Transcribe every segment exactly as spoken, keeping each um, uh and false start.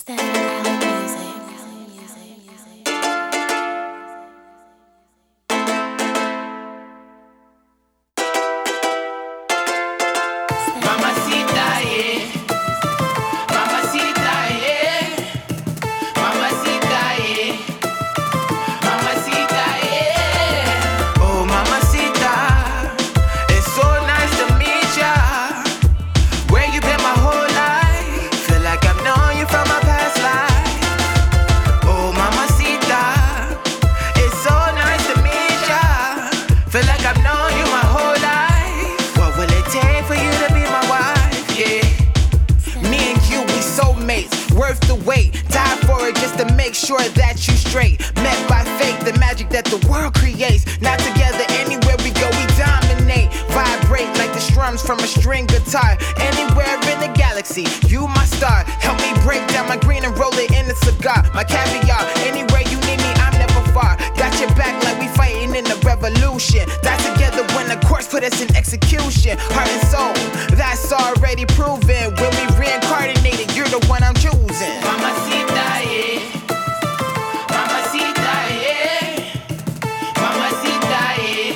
Worth the wait, die for it just to make sure that you straight. Met by fate, the magic that the world creates. Now together, anywhere we go, we dominate. Vibrate like the strums from a string guitar. Anywhere in the galaxy, you my star. Help me break down my green and roll it in a cigar. My caviar, anywhere you need me, I'm never far. Got your back like we fighting in a revolution. Die together when the course put us in execution. Heart and soul, that's already proven. When we reincarnated, you're the one I'm choosing. Mamacita, yeah. Mamacita, yeah. Mamacita, yeah.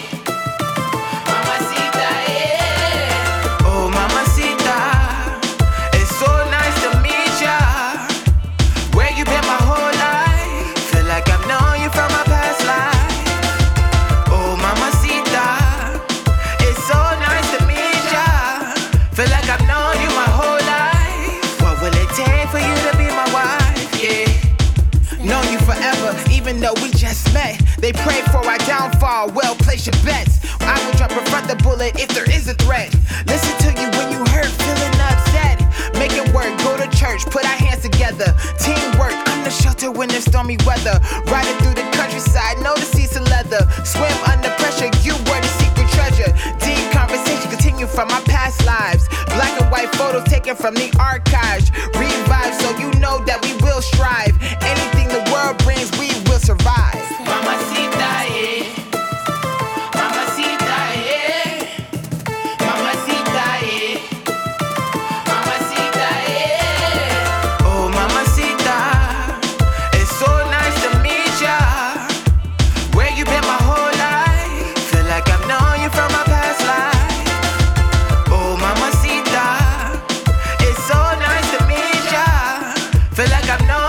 Mamacita, yeah. Oh, mamacita, it's so nice to meet ya. Where you been my whole life? Feel like I've known you from my past life. Oh, mamacita, it's so nice to meet ya. Feel like I've known you my whole life. What will it take for you to be my wife? Yeah. Known you forever, even though we just met. They pray for our downfall, well, place your bets. I will drop in front the bullet if there is a threat. Listen to you when you hurt, feeling upset. Make it work, go to church, put our hands together. Teamwork, I'm the shelter when there's stormy weather. Riding through the countryside, know the seats of leather. Swim under pressure, you were the secret treasure. Deep conversation continue from our past lives. Black and white photos taken from the archives. Revive so you know that we will strive. Anything the world brings, we will survive. Mamacita, yeah. Mamacita, yeah. Mamacita, yeah. Mamacita, yeah. Oh, mamacita, it's so nice to meet ya. Where you been my whole life? Feel like I've known you from my past life. Oh, mamacita, it's so nice to meet ya. Feel like I've known